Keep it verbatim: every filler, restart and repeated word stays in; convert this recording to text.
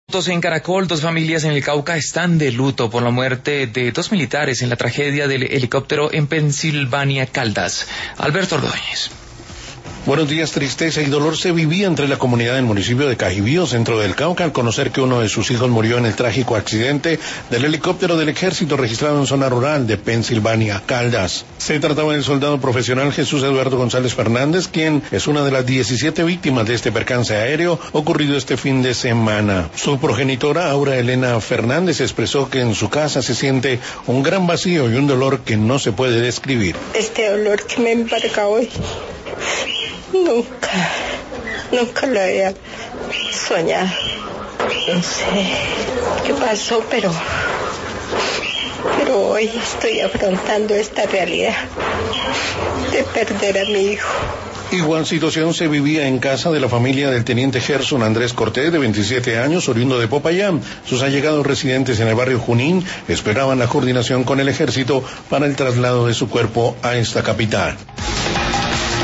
En Caracol, dos familias en el Cauca están de luto por la muerte de dos militares en la tragedia del helicóptero en Pensilvania, Caldas. Alberto Ordóñez. Buenos días. Tristeza y dolor se vivía entre la comunidad del municipio de Cajibío, centro del Cauca, al conocer que uno de sus hijos murió en el trágico accidente del helicóptero del ejército registrado en zona rural de Pensilvania, Caldas. Se trataba del soldado profesional Jesús Eduardo González Fernández, quien es una de las diecisiete víctimas de este percance aéreo ocurrido este fin de semana. Su progenitora, Aura Elena Fernández, expresó que en su casa se siente un gran vacío y un dolor que no se puede describir. Este dolor que me embarga hoy, nunca, nunca lo había soñado. No sé qué pasó, pero, pero hoy estoy afrontando esta realidad de perder a mi hijo. Igual situación se vivía en casa de la familia del teniente Gerson Andrés Cortés, de veintisiete años, oriundo de Popayán. Sus allegados residentes en el barrio Junín esperaban la coordinación con el ejército para el traslado de su cuerpo a esta capital.